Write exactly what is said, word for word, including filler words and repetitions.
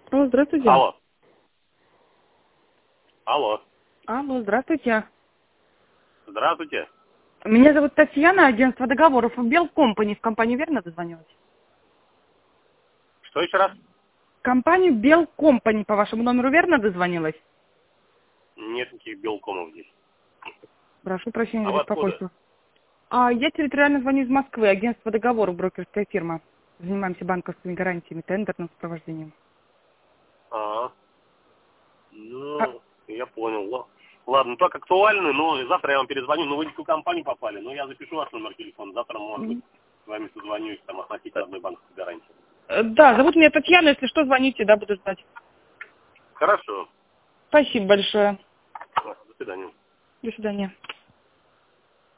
Алло, здравствуйте. Алло. Алло. Алло, здравствуйте. Здравствуйте. Меня зовут Татьяна, агентство договоров Белкомпани. В компанию верно дозвонилась? Что еще раз? В компанию Белкомпани по вашему номеру верно дозвонилась? Нет никаких белкомов здесь. Прошу прощения А за вы откуда? беспокойство. А я территориально звоню из Москвы, агентство договоров, брокерская фирма. Занимаемся банковскими гарантиями, тендерным сопровождением. А, А, ну, я понял. Л- Ладно, ну так актуально, но завтра я вам перезвоню. Ну, вы не в ту компанию попали, но я запишу ваш номер телефона. Завтра, может быть, м, с вами созвонюсь там относительно одной банковской гарантии. э, да, зовут меня Татьяна, если что, звоните, да, буду ждать. Хорошо. Спасибо большое. До свидания. До свидания.